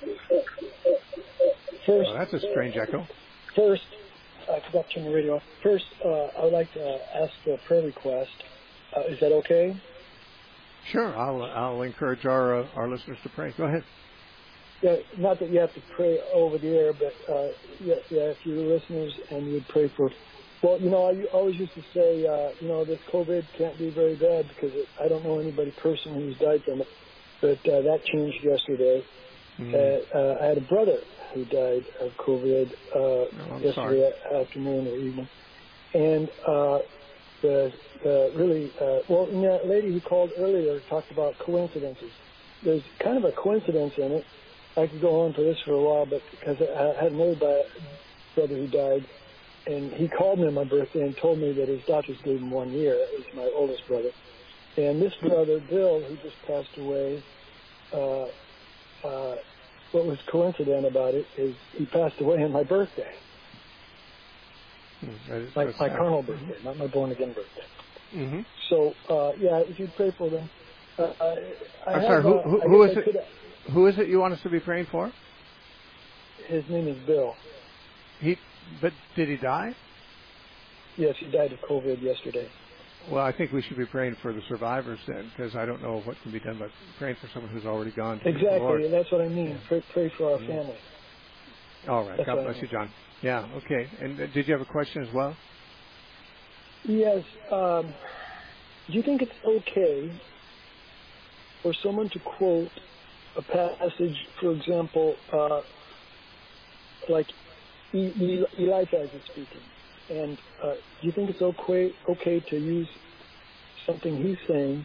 First, oh, that's a strange echo. First, I forgot to turn the radio off. First, uh, I would like to ask a prayer request. Uh, is that okay? Sure. I'll I'll encourage our uh, our listeners to pray. Go ahead. Yeah, not that you have to pray over the air, but uh, yeah, yeah, if you're listeners and you'd pray for. Well, you know, I always used to say, uh, you know, this COVID can't be very bad because it, I don't know anybody personally who's died from it, but uh, that changed yesterday. Mm. Uh, uh, I had a brother who died of COVID uh, oh, yesterday sorry. afternoon or evening. And uh, the, the really, uh, well, and that lady who called earlier talked about coincidences. There's kind of a coincidence in it. I could go on for this for a while, but because I had another brother who died, and he called me on my birthday and told me that his doctors gave him one year. It was my oldest brother. And this brother, Bill, who just passed away, uh, uh, what was coincident about it is he passed away on my birthday. Mm, my my carnal birthday, not my born-again birthday. Mm-hmm. So, uh, yeah, if you'd pray for them. Uh, I, I I'm have, sorry, who, uh, who, I who is I it? could, Who is it you want us to be praying for? His name is Bill. He, but did he die? Yes, he died of COVID yesterday. Well, I think we should be praying for the survivors then, because I don't know what can be done by praying for someone who's already gone to exactly, the Lord. That's what I mean. Yeah. Pray, pray for our mm-hmm. family. All right. That's God bless I you, John. Yeah, okay. And uh, did you have a question as well? Yes. Um, do you think it's okay for someone to quote a passage, for example, uh, like e- e- Eliphaz is speaking, and uh, do you think it's okay okay to use something he's saying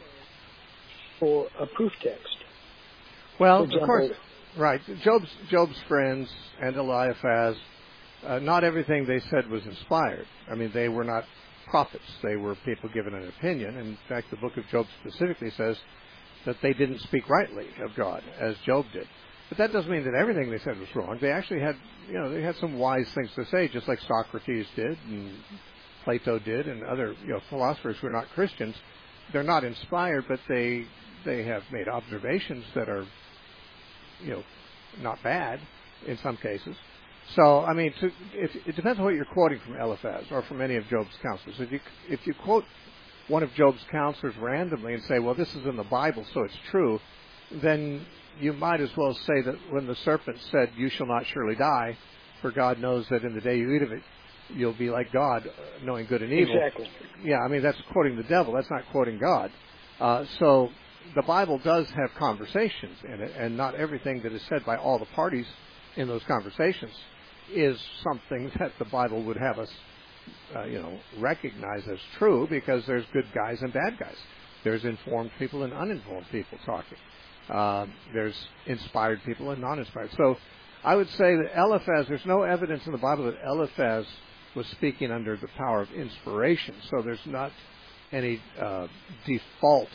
for a proof text? Well, example, of course, right. Job's Job's friends and Eliphaz, uh, not everything they said was inspired. I mean, they were not prophets. They were people given an opinion. And in fact, the book of Job specifically says that they didn't speak rightly of God, as Job did. But that doesn't mean that everything they said was wrong. They actually had, you know, they had some wise things to say, just like Socrates did and Plato did and other, you know, philosophers who are not Christians. They're not inspired, but they they have made observations that are, you know, not bad in some cases. So, I mean, to, if, it depends on what you're quoting from Eliphaz or from any of Job's counselors. If you if you quote one of Job's counselors randomly and say, well, this is in the Bible, so it's true, then you might as well say that when the serpent said, you shall not surely die, for God knows that in the day you eat of it, you'll be like God, knowing good and evil. Exactly. Yeah, I mean, that's quoting the devil. That's not quoting God. Uh, so the Bible does have conversations in it, and not everything that is said by all the parties in those conversations is something that the Bible would have us Uh, you know, recognize as true, because there's good guys and bad guys. There's informed people and uninformed people talking. Uh, there's inspired people and non-inspired. So I would say that Eliphaz, there's no evidence in the Bible that Eliphaz was speaking under the power of inspiration. So there's not any uh, default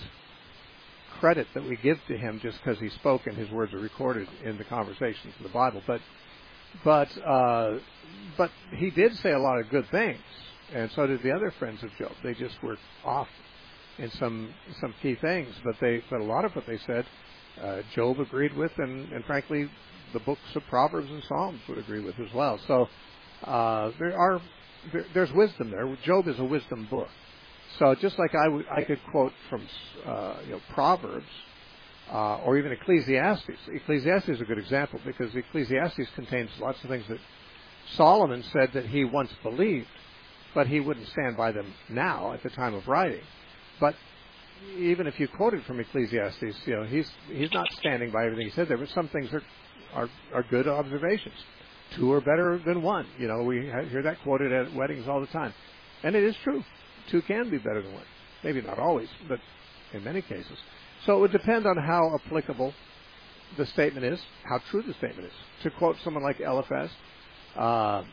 credit that we give to him just because he spoke and his words are recorded in the conversations in the Bible. But But uh, but he did say a lot of good things, and so did the other friends of Job. They just were off in some some key things, but they but a lot of what they said, uh, Job agreed with, and, and frankly, the books of Proverbs and Psalms would agree with as well. So uh, there are there, there's wisdom there. Job is a wisdom book. So just like I would I could quote from uh, you know Proverbs. Uh, or even Ecclesiastes. Ecclesiastes is a good example, because Ecclesiastes contains lots of things that Solomon said that he once believed, but he wouldn't stand by them now at the time of writing. But even if you quoted from Ecclesiastes, you know, he's he's not standing by everything he said there, but some things are are, are good observations. Two are better than one. You know, we hear that quoted at weddings all the time. And it is true. Two can be better than one. Maybe not always, but in many cases. So it would depend on how applicable the statement is, how true the statement is. To quote someone like Eliphaz, uh,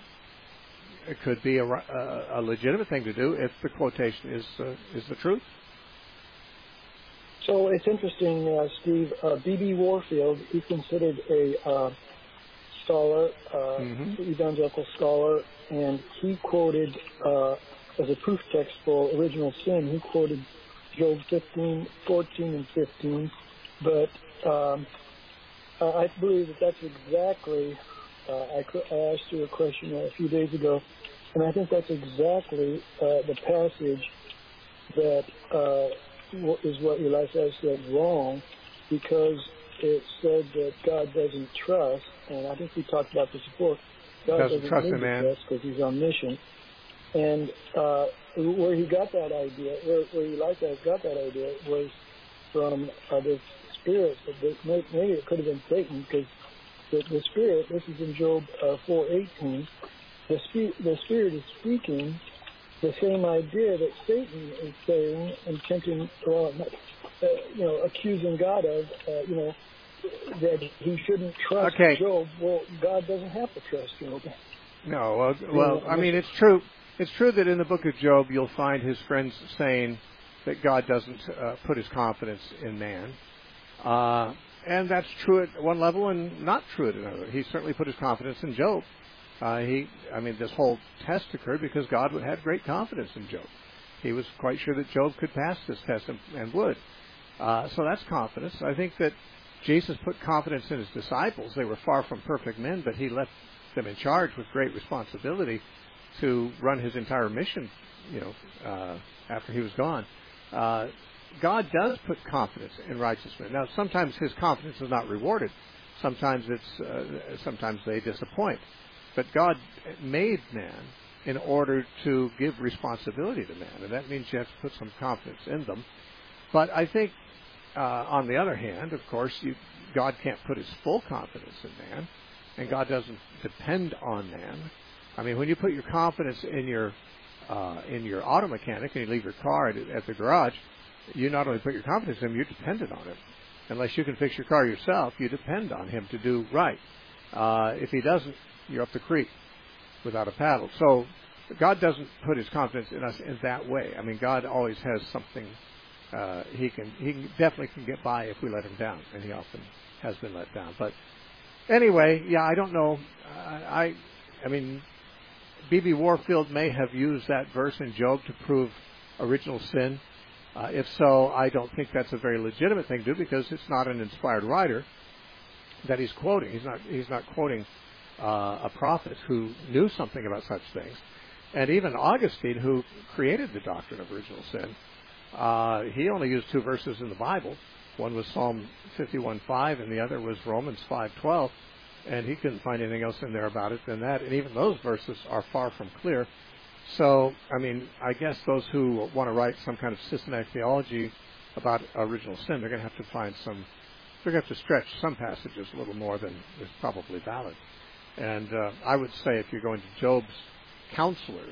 it could be a, a, a legitimate thing to do if the quotation is uh, is the truth. So it's interesting, uh, Steve. Uh, B B Warfield, he's considered a uh, scholar, uh, mm-hmm. evangelical scholar, and he quoted uh, as a proof text for original sin. He quoted Job fifteen, fourteen, and fifteen, but um, I believe that that's exactly, uh, I, I asked you a question a few days ago, and I think that's exactly uh, the passage that uh, is what Eliphaz said wrong, because it said that God doesn't trust, and I think we talked about this before, God doesn't, doesn't trust need a man to trust because he's omniscient. And uh, where he got that idea, where, where Eliphaz got that idea, was from uh, the spirit. Maybe it could have been Satan, because the, the Spirit, this is in Job uh, four eighteen, the, spe- the Spirit is speaking the same idea that Satan is saying and tempting, well, not, uh, you know, accusing God of, uh, you know, that he shouldn't trust okay. Job. Well, God doesn't have to trust Job. No, well, well, I mean, it's true. It's true that in the book of Job, you'll find his friends saying that God doesn't uh, put his confidence in man. Uh, and that's true at one level and not true at another. He certainly put his confidence in Job. Uh, he, I mean, this whole test occurred because God had great confidence in Job. He was quite sure that Job could pass this test and, and would. Uh, so that's confidence. I think that Jesus put confidence in his disciples. They were far from perfect men, but he left them in charge with great responsibility to run his entire mission, you know, uh, after he was gone. Uh, God does put confidence in righteous men. Now, sometimes his confidence is not rewarded. Sometimes it's, uh, sometimes they disappoint. But God made man in order to give responsibility to man, and that means you have to put some confidence in them. But I think, uh, on the other hand, of course, you, God can't put his full confidence in man, and God doesn't depend on man. I mean, when you put your confidence in your uh, in your auto mechanic and you leave your car at, at the garage, you not only put your confidence in him, you're dependent on him. Unless you can fix your car yourself, you depend on him to do right. Uh, if he doesn't, you're up the creek without a paddle. So God doesn't put his confidence in us in that way. I mean, God always has something uh, he can he can, definitely can get by if we let him down, and he often has been let down. But anyway, yeah, I don't know. I I, I mean, B B Warfield may have used that verse in Job to prove original sin. Uh, if so, I don't think that's a very legitimate thing to do because it's not an inspired writer that he's quoting. He's not he's not quoting uh, a prophet who knew something about such things. And even Augustine, who created the doctrine of original sin, uh, he only used two verses in the Bible. One was Psalm fifty-one five, and the other was Romans five twelve. And he couldn't find anything else in there about it than that. And even those verses are far from clear. So, I mean, I guess those who want to write some kind of systematic theology about original sin, they're going to have to find some, they're going to have to stretch some passages a little more than is probably valid. And uh, I would say if you're going to Job's counselors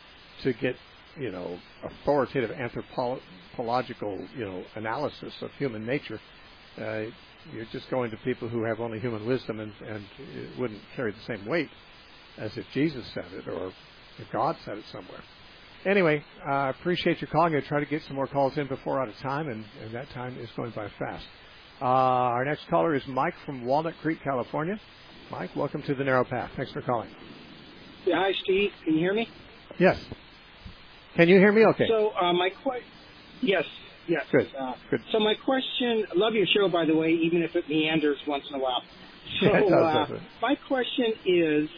to get, you know, authoritative anthropological, you know, analysis of human nature, uh, you're just going to people who have only human wisdom and, and it wouldn't carry the same weight as if Jesus said it or if God said it somewhere. Anyway, I uh, appreciate your call. I'm going to try to get some more calls in before we're out of time, and, and that time is going by fast. Uh, our next caller is Mike from Walnut Creek, California. Mike, welcome to the Narrow Path. Thanks for calling. Yeah, hi, Steve. Can you hear me? Yes. Can you hear me okay? So uh, my question, yes, yes. Good. Uh, Good. So my question, I love your show, by the way, even if it meanders once in a while. So yeah, it does, uh, does it? my question is,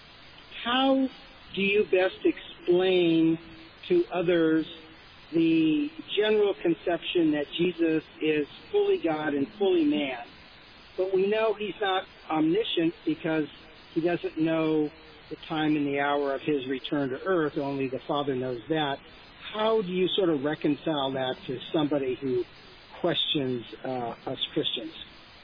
how do you best explain to others the general conception that Jesus is fully God and fully man? But we know he's not omniscient because he doesn't know the time and the hour of his return to earth. Only the Father knows that. How do you sort of reconcile that to somebody who questions uh, us Christians?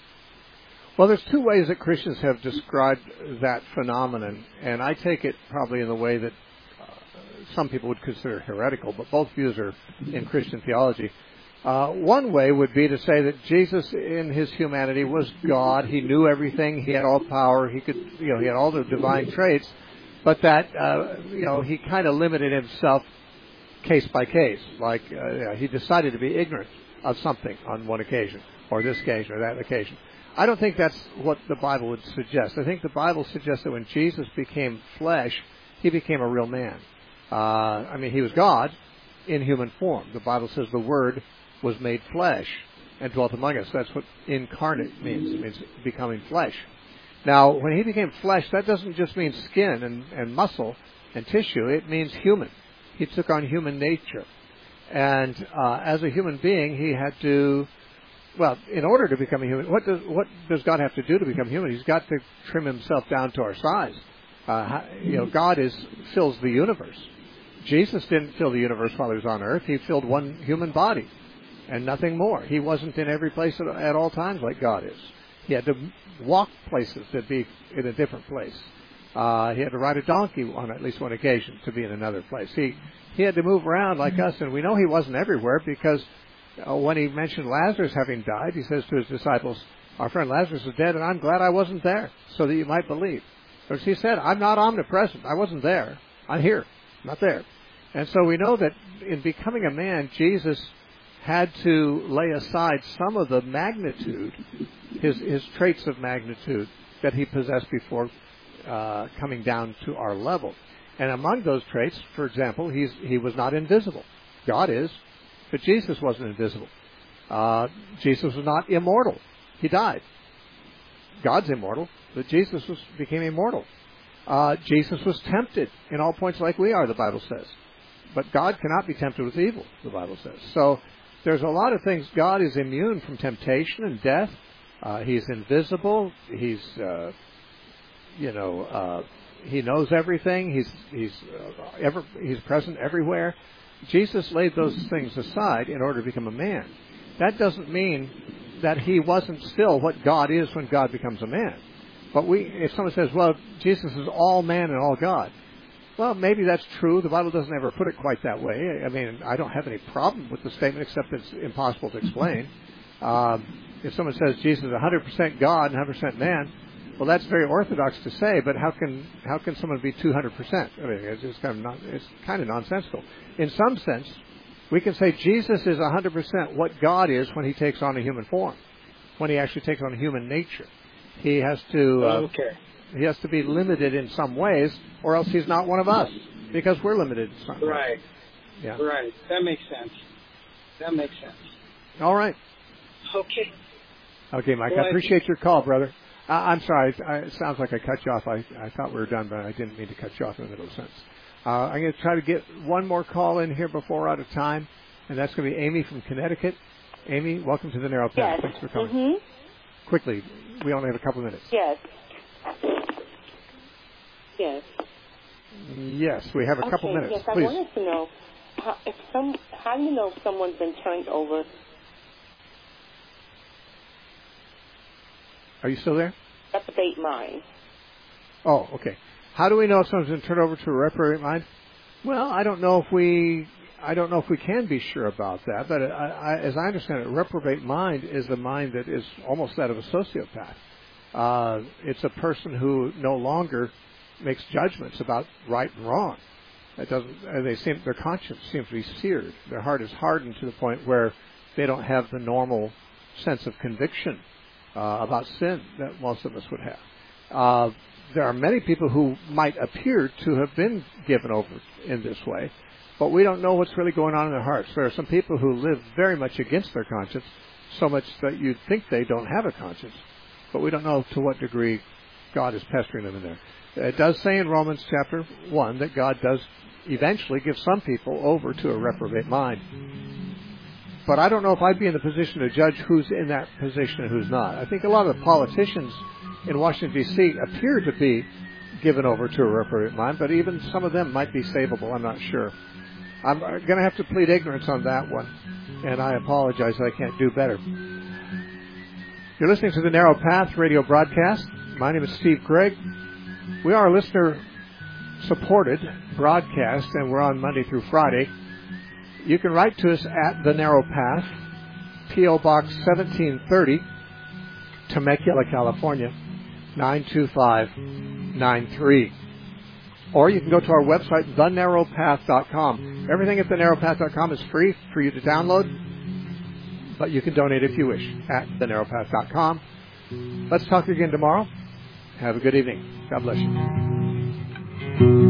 Well, there's two ways that Christians have described that phenomenon, and I take it probably in the way that uh, some people would consider heretical, but both views are in Christian theology. Uh, one way would be to say that Jesus, in his humanity, was God. He knew everything. He had all power. He could, you know, he had all the divine traits, but that, uh, you know, he kind of limited himself case by case. Like uh, he decided to be ignorant of something on one occasion, or this occasion, or that occasion. I don't think that's what the Bible would suggest. I think the Bible suggests that when Jesus became flesh, he became a real man. Uh, I mean, he was God in human form. The Bible says the Word was made flesh and dwelt among us. That's what incarnate means. It means becoming flesh. Now, when he became flesh, that doesn't just mean skin and, and muscle and tissue. It means human. He took on human nature. And uh, as a human being, he had to... Well, in order to become a human, what does what does God have to do to become human? He's got to trim himself down to our size. Uh, you know, God is fills the universe. Jesus didn't fill the universe while he was on earth. He filled one human body and nothing more. He wasn't in every place at, at all times like God is. He had to walk places to be in a different place. Uh, he had to ride a donkey on at least one occasion to be in another place. He he had to move around like us, and we know he wasn't everywhere because uh, when he mentioned Lazarus having died, he says to his disciples, "Our friend Lazarus is dead, and I'm glad I wasn't there, so that you might believe." Because he said, "I'm not omnipresent. I wasn't there. I'm here, not there." And so we know that in becoming a man, Jesus had to lay aside some of the magnitude, his his traits of magnitude that he possessed before uh, coming down to our level. And among those traits, for example, he's he was not invisible. God is, but Jesus wasn't invisible. Uh, Jesus was not immortal. He died. God's immortal, but Jesus was became immortal. Uh, Jesus was tempted in all points like we are, the Bible says. But God cannot be tempted with evil, the Bible says. So there's a lot of things. God is immune from temptation and death. Uh, he's invisible. He's, uh, you know, uh, he knows everything. He's he's uh, ever he's present everywhere. Jesus laid those things aside in order to become a man. That doesn't mean that he wasn't still what God is when God becomes a man. But we, if someone says, "Well, Jesus is all man and all God," well, maybe that's true. The Bible doesn't ever put it quite that way. I mean, I don't have any problem with the statement, except it's impossible to explain. Um, if someone says Jesus is one hundred percent God and one hundred percent man, well, that's very orthodox to say. But how can how can someone be two hundred percent? I mean, it's just kind of non, it's kind of nonsensical. In some sense, we can say Jesus is one hundred percent what God is when he takes on a human form, when he actually takes on human nature. He has to. Uh, okay. He has to be limited in some ways, or else he's not one of us, because we're limited in some Right. ways. Yeah. Right. That makes sense. That makes sense. All right. Okay. Okay, Mike. Well, I appreciate your call, brother. Uh, I'm sorry. I, it sounds like I cut you off. I, I thought we were done, but I didn't mean to cut you off in the middle of a sentence. Uh, I'm going to try to get one more call in here before we're out of time, and that's going to be Amy from Connecticut. Amy, welcome to the Narrow Path. Yes. Thanks for calling. Mm-hmm. Quickly, we only have a couple of minutes. Yes. Yes. Yes, we have a okay, couple minutes. Yes, Please. I wanted to know how, if some, how do you know if someone's been turned over? Are you still there? Reprobate mind. Oh, okay. How do we know if someone's been turned over to a reprobate mind? Well, I don't know if we, I don't know if we can be sure about that. But I, I, as I understand it, a reprobate mind is a mind that is almost that of a sociopath. Uh, it's a person who no longer makes judgments about right and wrong. It doesn't. And they seem their conscience seems to be seared. Their heart is hardened to the point where they don't have the normal sense of conviction uh, about sin that most of us would have. Uh, there are many people who might appear to have been given over in this way, but we don't know what's really going on in their hearts. There are some people who live very much against their conscience, so much that you'd think they don't have a conscience, but we don't know to what degree God is pestering them in there. It does say in Romans chapter one that God does eventually give some people over to a reprobate mind. But I don't know if I'd be in the position to judge who's in that position and who's not. I think a lot of the politicians in Washington, D C appear to be given over to a reprobate mind, but even some of them might be savable. I'm not sure. I'm going to have to plead ignorance on that one, and I apologize. I can't do better. You're listening to the Narrow Path radio broadcast. My name is Steve Gregg. We are a listener-supported broadcast, and we're on Monday through Friday. You can write to us at The Narrow Path, P O. Box seventeen thirty, Temecula, California, nine two five nine three. Or you can go to our website, the narrow path dot com. Everything at the narrow path dot com is free for you to download, but you can donate if you wish at the narrow path dot com. Let's talk again tomorrow. Have a good evening. God bless you.